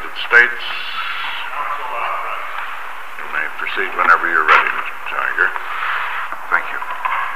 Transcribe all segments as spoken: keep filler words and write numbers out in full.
United States. You may proceed whenever you're ready, Mister Tiger. Thank you.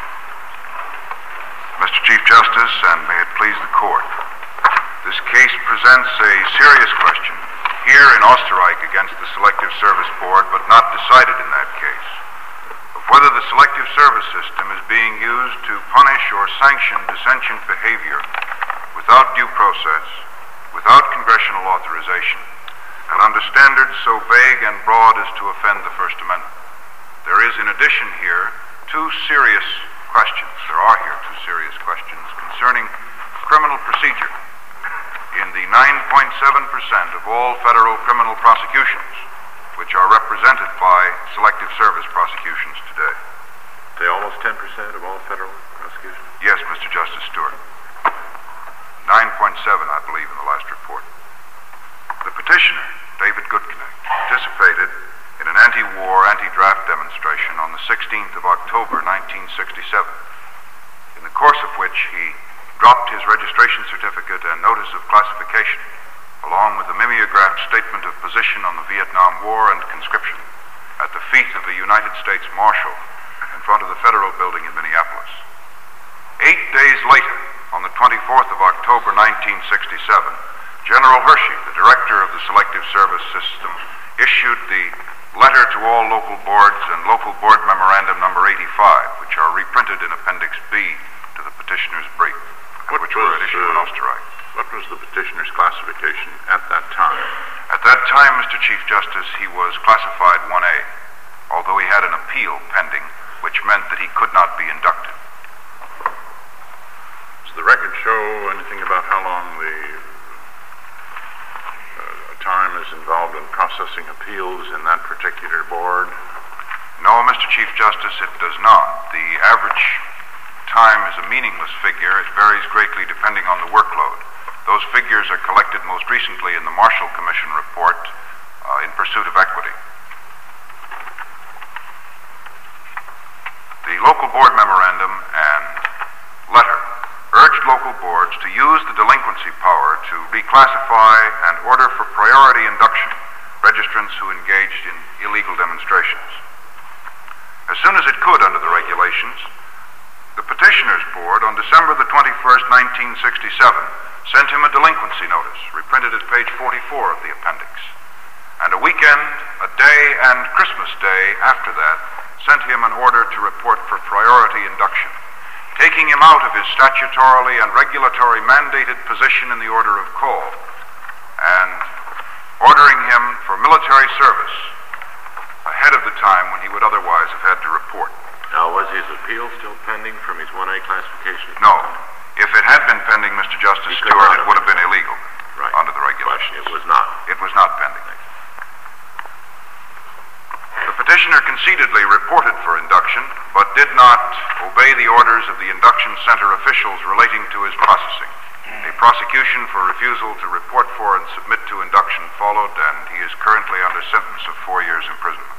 Mister Chief Justice, and may it please the court, this case presents a serious question here in Osterreich against the Selective Service Board, but not decided in that case, of whether the Selective Service System is being used to punish or sanction dissentient behavior without due process, without congressional authorization, and under standards so vague and broad as to offend the First Amendment. There is, in addition here, two serious questions. There are here two serious questions concerning criminal procedure in the nine point seven percent of all federal criminal prosecutions, which are represented by Selective Service prosecutions today. They almost ten percent of all federal prosecutions? Yes, Mister Justice Stewart. nine point seven, I believe, in the last report. The petitioner, David Goodknecht, participated in an anti-war, anti-draft demonstration on the sixteenth of October, nineteen sixty-seven, in the course of which he dropped his registration certificate and notice of classification, along with a mimeographed statement of position on the Vietnam War and conscription, at the feet of the United States Marshal in front of the Federal Building in Minneapolis. Eight days later, on the twenty-fourth of October, nineteen sixty-seven, General Hershey, the director of the Selective Service System, issued the letter to all local boards and local board memorandum number eighty-five, which are reprinted in Appendix B to the petitioner's brief, what which was, were at issue in uh, Osterreich. What was the petitioner's classification at that time? At that time, Mister Chief Justice, he was classified one A, although he had an appeal pending, which meant that he could not be inducted. Does the record show anything about how long the uh, time is involved in processing appeals in that particular board? No, Mister Chief Justice, it does not. The average time is a meaningless figure. It varies greatly depending on the workload. Those figures are collected most recently in the Marshall Commission report uh, in Pursuit of Equity. The local board memorandum and letter urged local boards to use the delinquency power to reclassify and order for priority induction registrants who engaged in illegal demonstrations. As soon as it could under the regulations, the Petitioners Board, on December the twenty-first, nineteen sixty-seven, sent him a delinquency notice, reprinted at page forty-four of the appendix. And a weekend, a day, and Christmas Day after that, sent him an order to report for priority induction, taking him out of his statutorily and regulatory mandated position in the order of call, and ordering him for military service ahead of the time when he would otherwise have had to report. Now, was his appeal still pending from his one A classification? No. If it had been pending, Mister Justice Stewart, it would have been illegal right. under the regulations. But it was not. It was not pending. The petitioner concededly reported for induction, but did not obey the orders of the induction center officials relating to his processing. A prosecution for refusal to report for and submit to induction followed, and he is currently under sentence of four years imprisonment.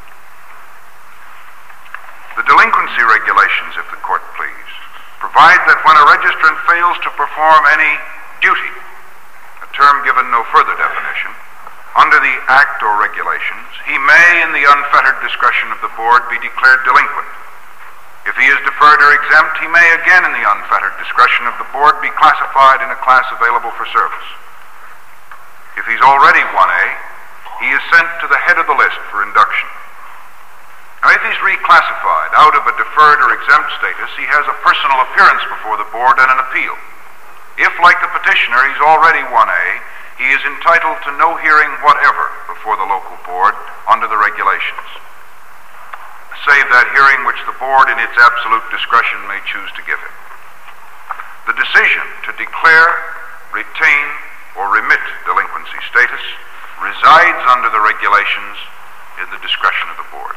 The delinquency regulations, if the court please, provide that when a registrant fails to perform any duty, a term given no further definition, under the Act or regulations, he may, in the unfettered discretion of the board, be declared delinquent. If he is deferred or exempt, he may again, in the unfettered discretion of the board, be classified in a class available for service. If he's already one A, he is sent to the head of the list for induction. Now, if he's reclassified out of a deferred or exempt status, he has a personal appearance before the board and an appeal. If, like the petitioner, he's already one A, he is entitled to no hearing whatever before the local board under the regulations, save that hearing which the board in its absolute discretion may choose to give him. The decision to declare, retain, or remit delinquency status resides under the regulations in the discretion of the board.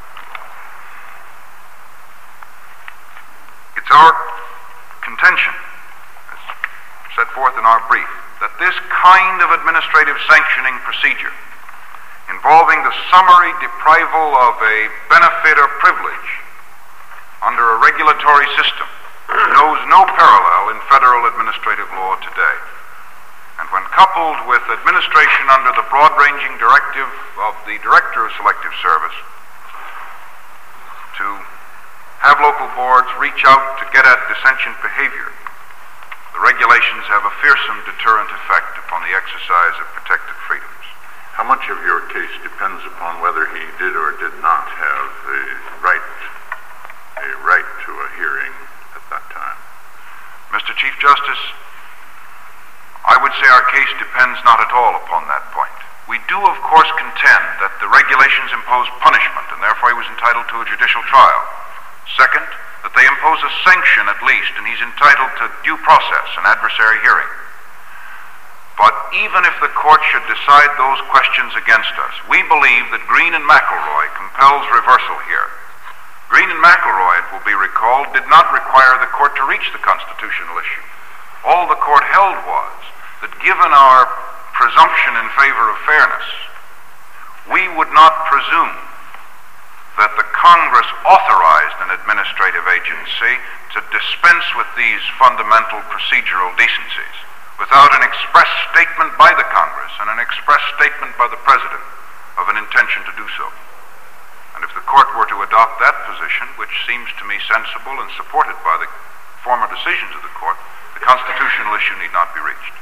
It's our contention, as set forth in our brief, that this kind of administrative sanctioning procedure involving the summary deprival of a benefit or privilege under a regulatory system knows no parallel in federal administrative law today. And when coupled with administration under the broad-ranging directive of the Director of Selective Service to have local boards reach out to get at dissentient behavior, the regulations have a fearsome deterrent effect upon the exercise of protected freedoms. How much of your case depends upon whether he did or did not have a right, a right to a hearing at that time? Mister Chief Justice, I would say our case depends not at all upon that point. We do, of course, contend that the regulations impose punishment, and therefore he was entitled to a judicial trial. Second, that they impose a sanction at least, and he's entitled to due process, an adversary hearing. But even if the court should decide those questions against us, we believe that Green and McElroy compels reversal here. Green and McElroy, it will be recalled, did not require the court to reach the constitutional issue. All the court held was that given our presumption in favor of fairness, we would not presume that the Congress authorized an administrative agency to dispense with these fundamental procedural decencies without an express statement by the Congress and an express statement by the President of an intention to do so. And if the court were to adopt that position, which seems to me sensible and supported by the former decisions of the court, the constitutional issue need not be reached.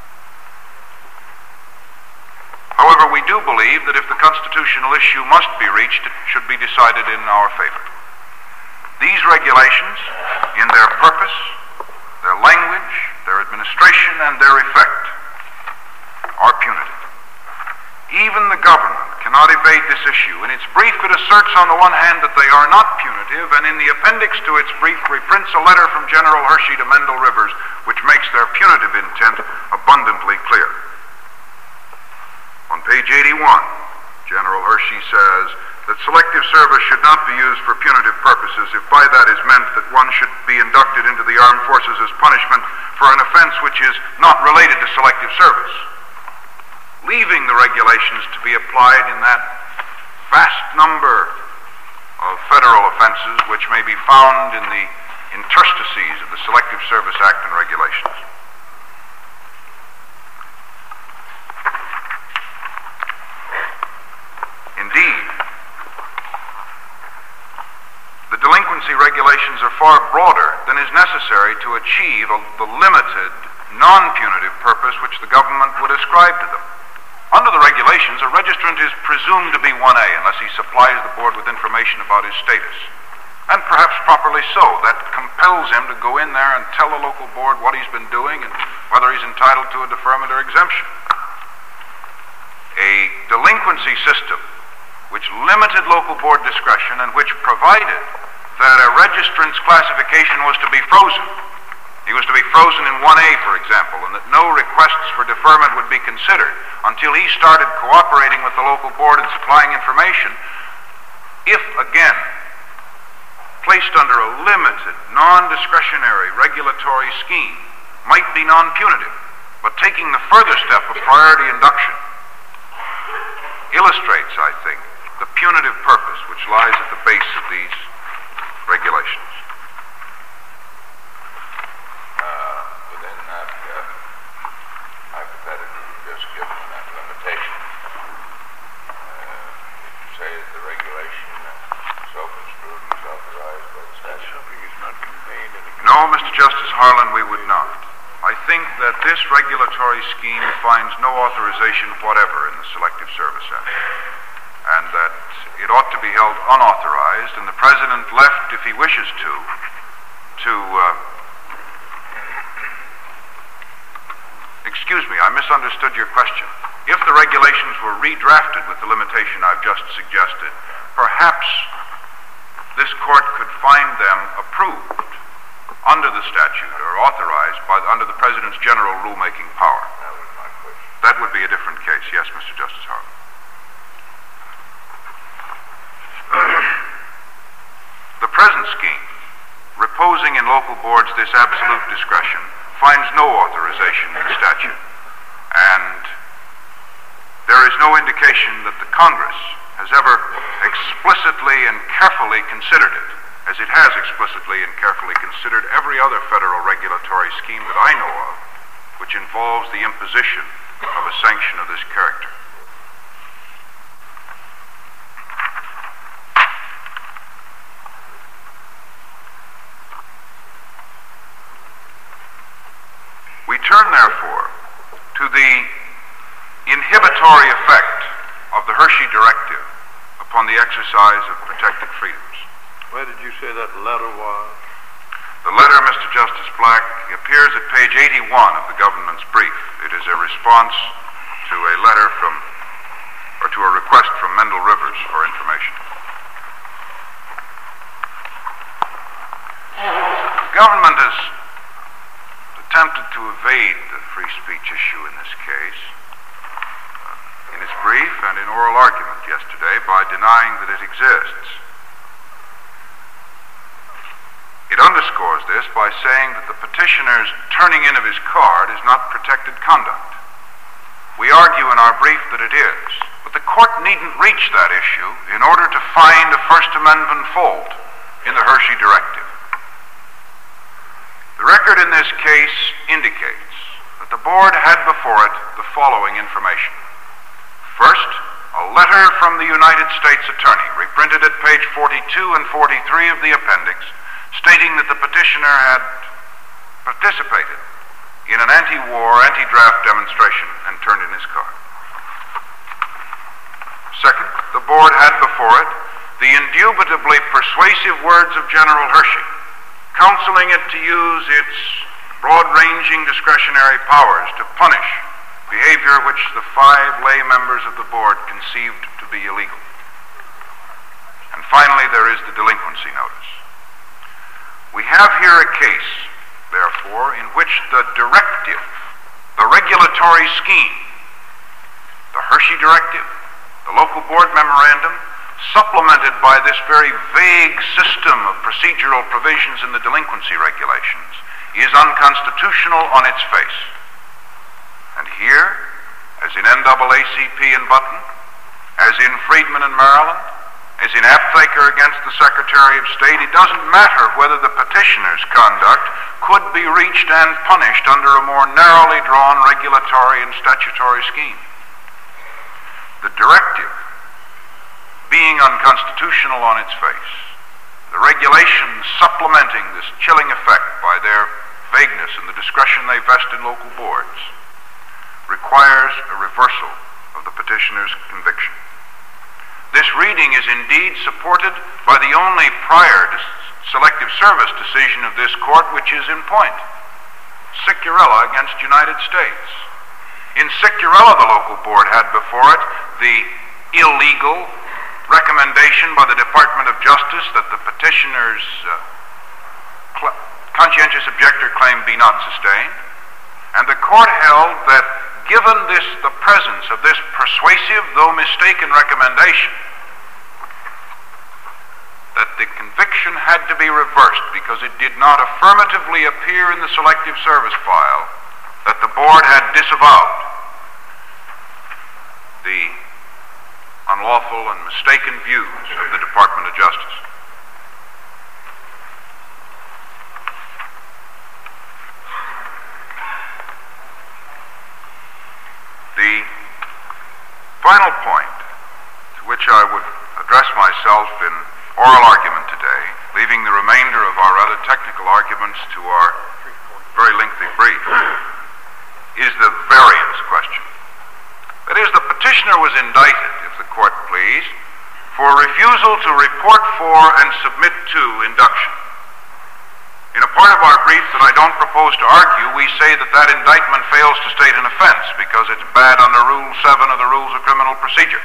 However, we do believe that if the constitutional issue must be reached, it should be decided in our favor. These regulations, in their purpose, their language, their administration, and their effect, are punitive. Even the government cannot evade this issue. In its brief, it asserts on the one hand that they are not punitive, and in the appendix to its brief reprints a letter from General Hershey to Mendel Rivers, which makes their punitive intent abundantly clear. On page eighty-one, General Hershey says that selective service should not be used for punitive purposes if by that is meant that one should be inducted into the armed forces as punishment for an offense which is not related to selective service, leaving the regulations to be applied in that vast number of federal offenses which may be found in the interstices of the Selective Service Act and regulations. Indeed, the delinquency regulations are far broader than is necessary to achieve a, the limited, non-punitive purpose which the government would ascribe to them. Under the regulations, a registrant is presumed to be one A unless he supplies the board with information about his status. And perhaps properly so. That compels him to go in there and tell the local board what he's been doing and whether he's entitled to a deferment or exemption. A delinquency system which limited local board discretion and which provided that a registrant's classification was to be frozen. He was to be frozen in one A, for example, and that no requests for deferment would be considered until he started cooperating with the local board and supplying information, if, again, placed under a limited, non-discretionary regulatory scheme, might be non-punitive, but taking the further step of priority induction illustrates, I think, the punitive purpose which lies at the base of these regulations. Uh, within that uh, hypothetical you just given, that limitation, uh, did you say that the regulation is self-construed and authorized by the statute? Something is not contained in the... No, Mister Justice Harlan, we would not. I think that this regulatory scheme finds no authorization whatever in the Selective Service Act, and that it ought to be held unauthorized, and the President left, if he wishes to, to, uh, excuse me, I misunderstood your question. If the regulations were redrafted with the limitation I've just suggested, perhaps this court could find them approved under the statute or authorized by under the President's general rulemaking power. That was my question. That would be a different case, yes, Mister Justice Harlan. The present scheme, reposing in local boards this absolute discretion, finds no authorization in the statute, and there is no indication that the Congress has ever explicitly and carefully considered it, as it has explicitly and carefully considered every other federal regulatory scheme that I know of, which involves the imposition of a sanction of this character. We turn, therefore, to the inhibitory effect of the Hershey Directive upon the exercise of protected freedoms. Where did you say that letter was? The letter, Mister Justice Black, appears at page eighty-one of the government's brief. It is a response to a letter from, or to a request from Mendel Rivers for information. The government has attempted to evade the free speech issue in this case uh, in its brief and in oral argument yesterday by denying that it exists. It underscores this by saying that the petitioner's turning in of his card is not protected conduct. We argue in our brief that it is, but the court needn't reach that issue in order to find a First Amendment fault in the Hershey Directive. The record in this case indicates that the board had before it the following information. First, a letter from the United States Attorney, reprinted at page forty-two and forty-three of the appendix, stating that the petitioner had participated in an anti-war, anti-draft demonstration and turned in his card. Second, the board had before it the indubitably persuasive words of General Hershey, counseling it to use its broad-ranging discretionary powers to punish behavior which the five lay members of the board conceived to be illegal. And finally, there is the delinquency notice. We have here a case, therefore, in which the directive, the regulatory scheme, the Hershey Directive, the local board memorandum, supplemented by this very vague system of procedural provisions in the delinquency regulations, is unconstitutional on its face. And here, as in N double A C P and Button, as in Friedman and Maryland, as in Apthaker against the Secretary of State, it doesn't matter whether the petitioner's conduct could be reached and punished under a more narrowly drawn regulatory and statutory scheme. The directive being unconstitutional on its face, the regulations supplementing this chilling effect by their vagueness and the discretion they vest in local boards, requires a reversal of the petitioner's conviction. This reading is indeed supported by the only prior selective service decision of this court which is in point, Sicurella against United States. In Sicurella, the local board had before it the illegal recommendation by the Department of Justice that the petitioner's uh, conscientious objector claim be not sustained, and the court held that given this, the presence of this persuasive, though mistaken recommendation, that the conviction had to be reversed because it did not affirmatively appear in the selective service file that the board had disavowed the unlawful and mistaken views of the Department of Justice. The final point to which I would address myself in oral argument today, leaving the remainder of our rather technical arguments to our very lengthy brief, is the variance question. That is, the petitioner was indicted, if the court please, for refusal to report for and submit to induction. In a part of our brief that I don't propose to argue, we say that that indictment fails to state an offense because it's bad under Rule seven of the Rules of Criminal Procedure.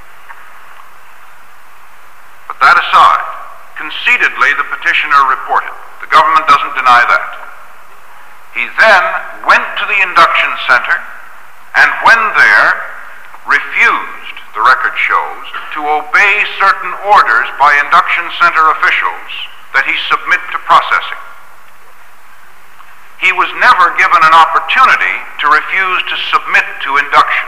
But that aside, concededly the petitioner reported. The government doesn't deny that. He then went to the induction center and when there refused, the record shows, to obey certain orders by induction center officials that he submit to processing. He was never given an opportunity to refuse to submit to induction.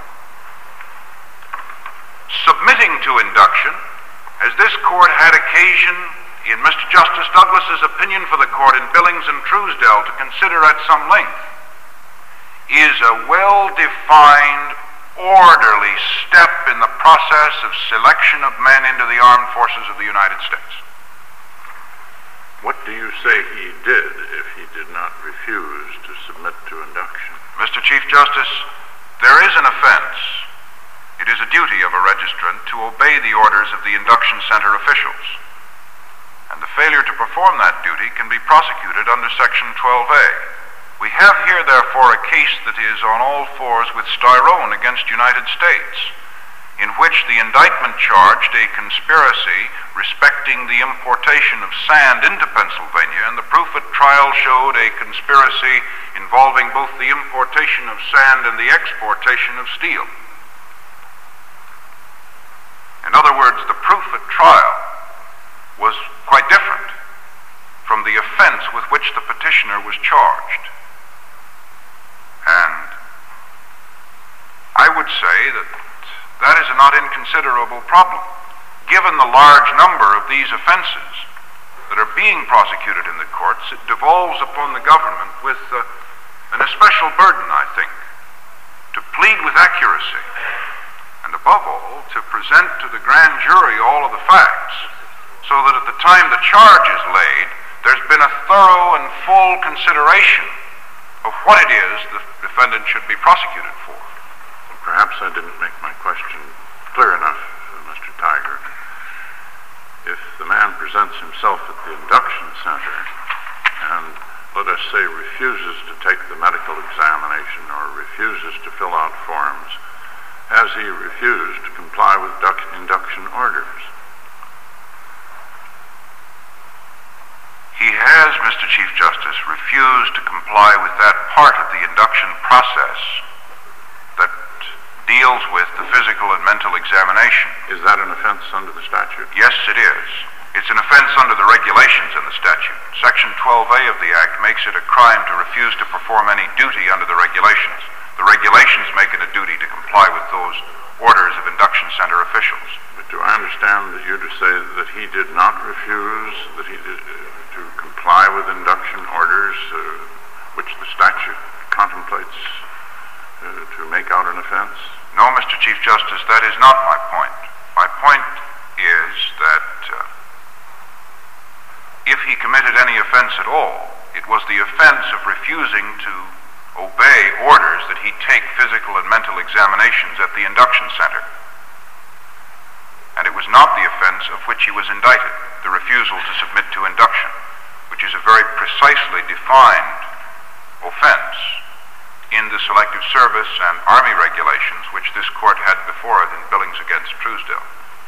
Submitting to induction, as this court had occasion in Mister Justice Douglas's opinion for the court in Billings and Truesdell to consider at some length, is a well-defined, orderly step in the process of selection of men into the armed forces of the United States. What do you say he did if he did not refuse to submit to induction? Mister Chief Justice, there is an offense. It is a duty of a registrant to obey the orders of the induction center officials. And the failure to perform that duty can be prosecuted under Section twelve A. We have here, therefore, a case that is on all fours with Styrone against United States, in which the indictment charged a conspiracy respecting the importation of sand into Pennsylvania, and the proof at trial showed a conspiracy involving both the importation of sand and the exportation of steel. In other words, the proof at trial was quite different from the offense with which the petitioner was charged. And I would say that that is a not inconsiderable problem. Given the large number of these offenses that are being prosecuted in the courts, it devolves upon the government with uh, an especial burden, I think, to plead with accuracy, and above all, to present to the grand jury all of the facts, so that at the time the charge is laid, there's been a thorough and full consideration of what it is the defendant should be prosecuted for. Perhaps I didn't make my question clear enough, Mister Tiger. If the man presents himself at the induction center and, let us say, refuses to take the medical examination or refuses to fill out forms, has he refused to comply with induction orders? He has, Mister Chief Justice, refused to comply with that part of the induction process that deals with the physical and mental examination. Is that an offense under the statute? Yes, it is. It's an offense under the regulations in the statute. Section twelve A of the Act makes it a crime to refuse to perform any duty under the regulations. The regulations make it a duty to comply with those orders of induction center officials. But do I understand that you to say that he did not refuse, that he did, uh, to comply with induction orders, uh, which the statute contemplates uh, to make out an offense? No, Mister Chief Justice, that is not my point. My point is that uh, if he committed any offense at all, it was the offense of refusing to obey orders that he take physical and mental examinations at the induction center. And it was not the offense of which he was indicted, the refusal to submit to induction, which is a very precisely defined offense in the Selective Service and Army regulations, which this court had before it in Billings against Truesdale.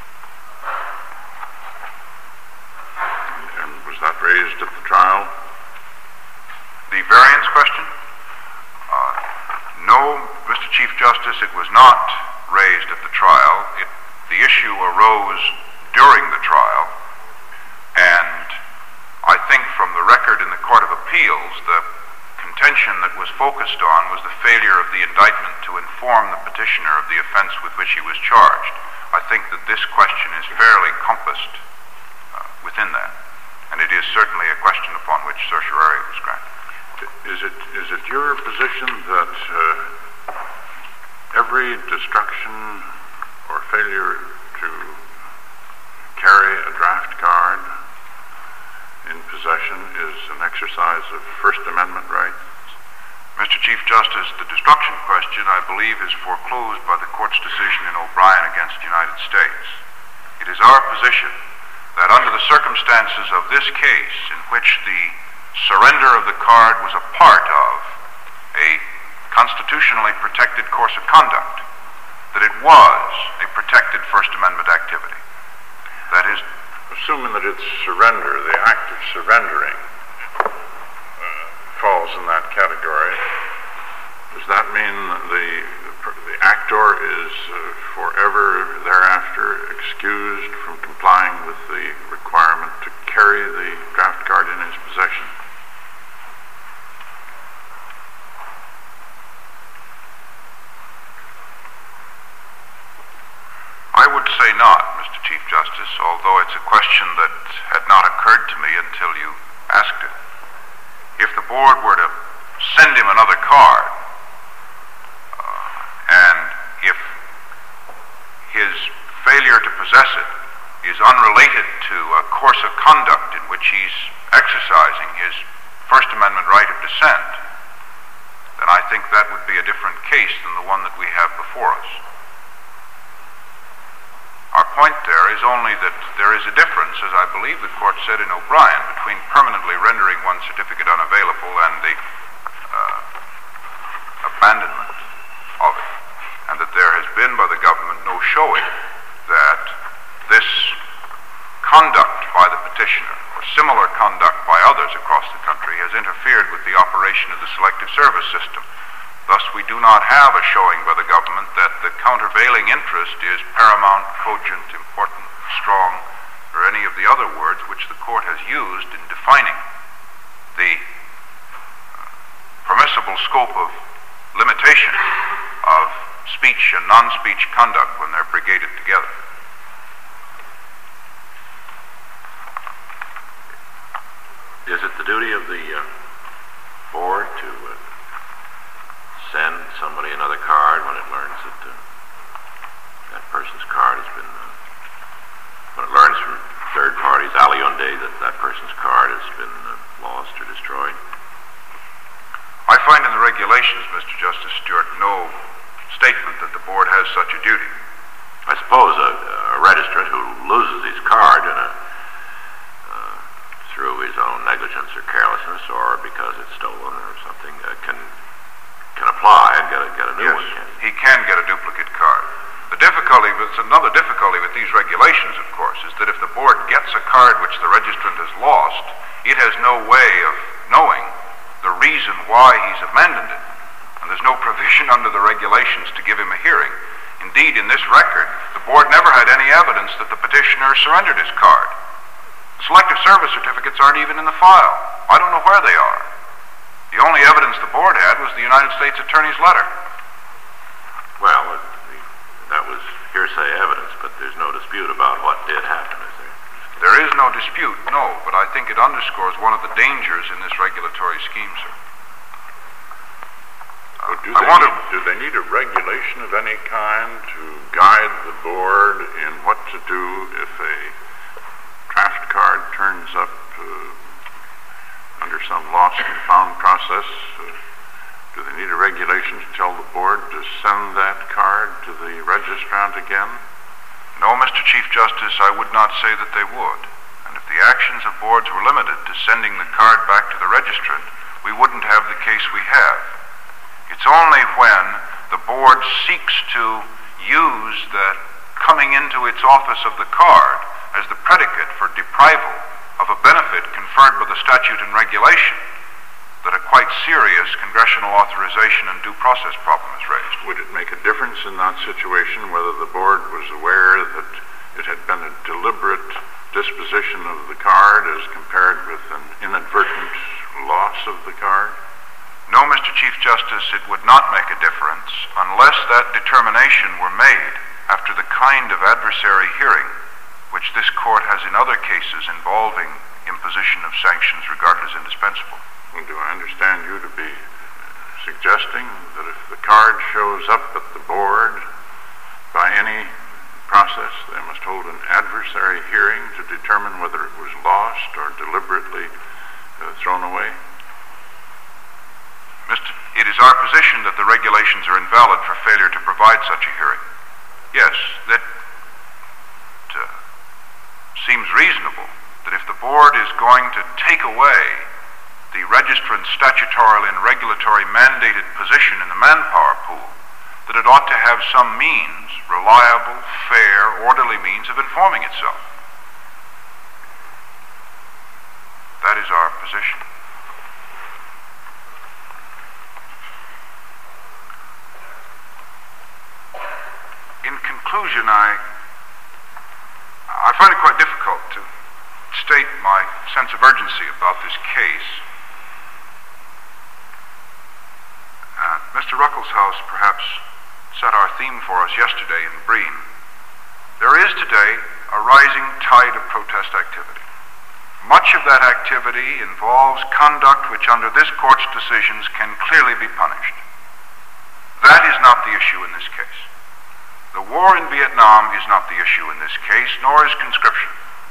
And was that raised at the trial? The variance question? Uh, no, Mister Chief Justice, it was not raised at the trial. It, the issue arose during the trial, and I think from the record in the Court of Appeals, the contention that was focused on was the failure of the indictment to inform the petitioner of the offense with which he was charged. I think that this question is fairly compassed uh, within that, and it is certainly a question upon which certiorari was granted. Is it is it your position that uh, every destruction or failure to carry a draft card in possession is an exercise of First Amendment rights? Mister Chief Justice, the destruction question, I believe, is foreclosed by the court's decision in O'Brien against the United States. It is our position that under the circumstances of this case, in which the surrender of the card was a part of a constitutionally protected course of conduct, that it was a protected First Amendment activity. That is, assuming that it's surrender, the act of surrendering uh, falls in that category, does that mean the the actor is uh, forever thereafter excused from complying with the requirement to carry the draft card in his possession? I would say not, Mister Chief Justice, although it's a question that had not occurred to me until you asked it. If the board were to send him another card failure to possess it is unrelated to a course of conduct in which he's exercising his First Amendment right of dissent, then I think that would be a different case than the one that we have before us. Our point there is only that there is a difference, as I believe the court said in O'Brien, between permanently rendering one's certificate unavailable and the uh, abandonment of it, and that there has been by the government no showing that this conduct by the petitioner, or similar conduct by others across the country, has interfered with the operation of the Selective Service system. Thus, we do not have a showing by the government that the countervailing interest is paramount, cogent, important, strong, or any of the other words which the court has used in defining the uh, permissible scope of limitation of speech and non-speech conduct when they're brigaded together. Is it the duty of the uh, board to uh, send somebody another card when it learns that uh, that person's card has been, uh, when it learns from third parties, aliunde, that that person's card has been uh, lost or destroyed? I find in the regulations, Mister Justice Stewart, no statement that the board has such a duty. I suppose a, a registrant who loses his card in a through his own negligence or carelessness, or because it's stolen or something, uh, can can apply and get a, get a new yes, one. Yes, he can get a duplicate card. The difficulty, it's another difficulty with these regulations, of course, is that if the board gets a card which the registrant has lost, it has no way of knowing the reason why he's abandoned it. And there's no provision under the regulations to give him a hearing. Indeed, in this record, the board never had any evidence that the petitioner surrendered his card. Selective service certificates aren't even in the file. I don't know where they are. The only evidence the board had was the United States Attorney's letter. Well, it, that was hearsay evidence, but there's no dispute about what did happen, is there? There is no dispute, no, but I think it underscores one of the dangers in this regulatory scheme, sir. Well, do, I they want need, to, do they need a regulation of any kind to guide the board in what to do if a draft card turns up uh, under some lost and found process? Uh, do they need a regulation to tell the board to send that card to the registrant again? No, Mister Chief Justice, I would not say that they would. And if the actions of boards were limited to sending the card back to the registrant, we wouldn't have the case we have. It's only when the board seeks to use the coming into its office of the card as the predicate for deprival of a benefit conferred by the statute and regulation that a quite serious congressional authorization and due process problem is raised. Would it make a difference in that situation whether the board was aware that it had been a deliberate disposition of the card as compared with an inadvertent loss of the card? No, Mister Chief Justice, it would not make a difference unless that determination were made after the kind of adversary hearing which this court has in other cases involving imposition of sanctions regarded as indispensable. Well, do I understand you to be suggesting that if the card shows up at the board by any process, they must hold an adversary hearing to determine whether it was lost or deliberately uh, thrown away? Mister It is our position that the regulations are invalid for failure to provide such a hearing. Yes, that uh, seems reasonable that if the board is going to take away the registrant's statutory and regulatory mandated position in the manpower pool, that it ought to have some means, reliable, fair, orderly means of informing itself. That is our position. In conclusion, I I find it quite difficult to state my sense of urgency about this case. Uh, Mister Ruckelshaus perhaps set our theme for us yesterday in Breen. There is today a rising tide of protest activity. Much of that activity involves conduct which under this court's decisions can clearly be punished. That is not the issue in this case. The war in Vietnam is not the issue in this case, nor is conscription.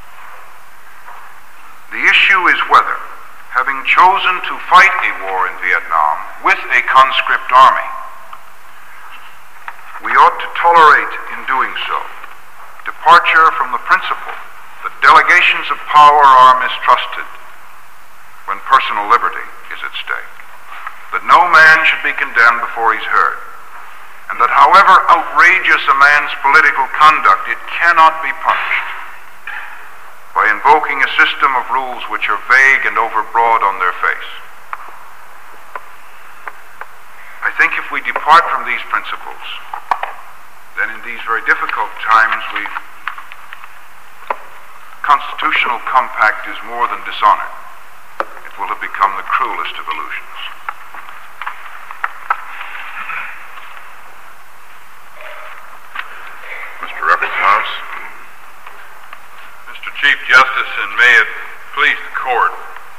The issue is whether, having chosen to fight a war in Vietnam with a conscript army, we ought to tolerate in doing so departure from the principle that delegations of power are mistrusted when personal liberty is at stake, that no man should be condemned before he's heard, and that however outrageous a man's political conduct, it cannot be punished by invoking a system of rules which are vague and overbroad on their face. I think if we depart from these principles, then in these very difficult times we constitutional compact is more than dishonor. It will have become the cruelest of illusions. Mister Reverend Mister Chief Justice, and may it please the court,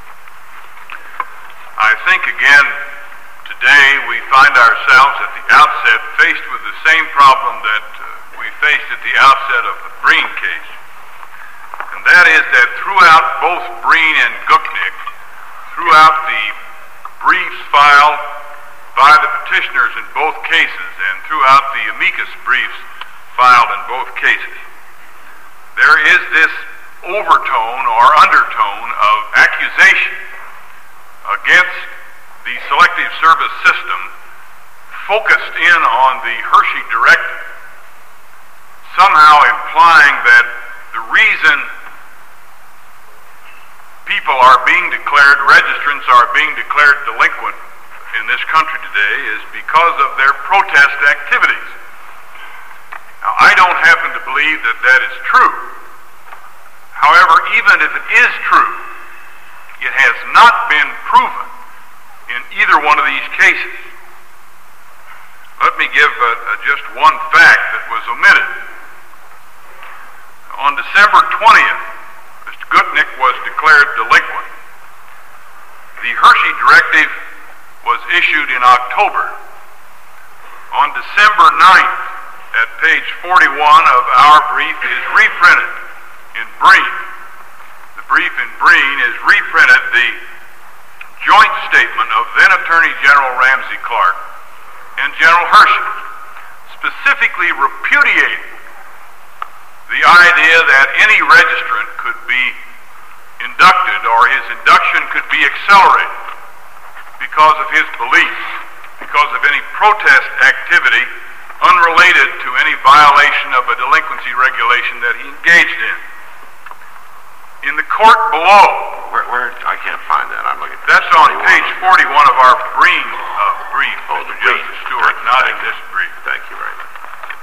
I think again today we find ourselves at the outset faced with the same problem that uh, we faced at the outset of the Breen case. And that is that throughout both Breen and Guknick, throughout the briefs filed by the petitioners in both cases and throughout the amicus briefs filed in both cases, there is this overtone or undertone of accusation against the Selective Service system focused in on the Hershey Directive, somehow implying that the reason people are being declared, registrants are being declared delinquent in this country today is because of their protest activities. Now, I don't happen to believe that that is true. However, even if it is true, it has not been proven in either one of these cases. Let me give uh, uh, just one fact that was omitted. On December twentieth, Mister Gutnick was declared delinquent. The Hershey Directive was issued in October. On December ninth, at page forty-one of our brief, is reprinted in Breen. The brief in Breen is reprinted the joint statement of then Attorney General Ramsey Clark and General Hershey, specifically repudiating the idea that any registrant could be inducted or his induction could be accelerated because of his beliefs, because of any protest activity unrelated to any violation of a delinquency regulation that he engaged in. In the court below, Where, where, I can't find that. I'm looking. that's on page forty-one of our Breen uh, brief, Oh, Mister the brief. Justice Stewart, Thank- not thank in you. this brief. Thank you very much.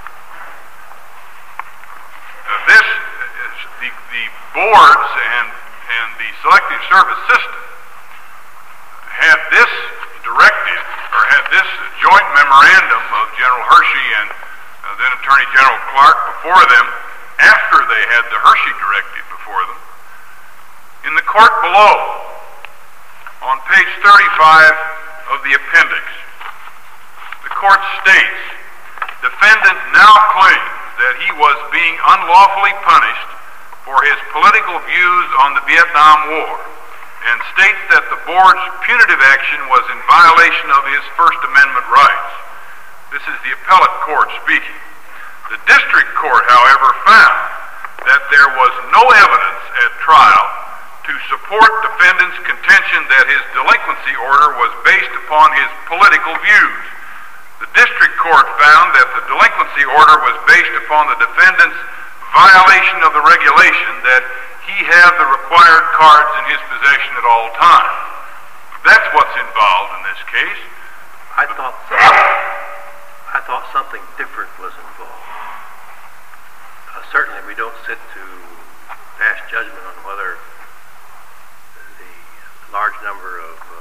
Uh, this is the, the boards and, and the Selective Service system had this directive, or had this joint memorandum of General Hershey and uh, then Attorney General Clark before them, after they had the Hershey directive before them. In the court below, on page thirty-five of the appendix, the court states, defendant now claims that he was being unlawfully punished for his political views on the Vietnam War, and states that the board's punitive action was in violation of his First Amendment rights. This is the appellate court speaking. The district court, however, found that there was no evidence at trial to support defendant's contention that his delinquency order was based upon his political views. The district court found that the delinquency order was based upon the defendant's violation of the regulation that he have the required cards in his possession at all times. That's what's involved in this case. I thought something, I thought something different was involved. Uh, certainly we don't sit to pass judgment on whether the large number of uh,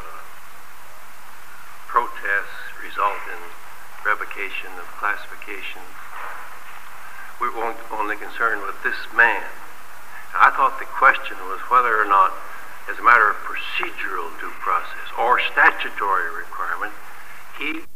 protests result in revocation of classification. We're only concerned with this man. I thought the question was whether or not, as a matter of procedural due process or statutory requirement, he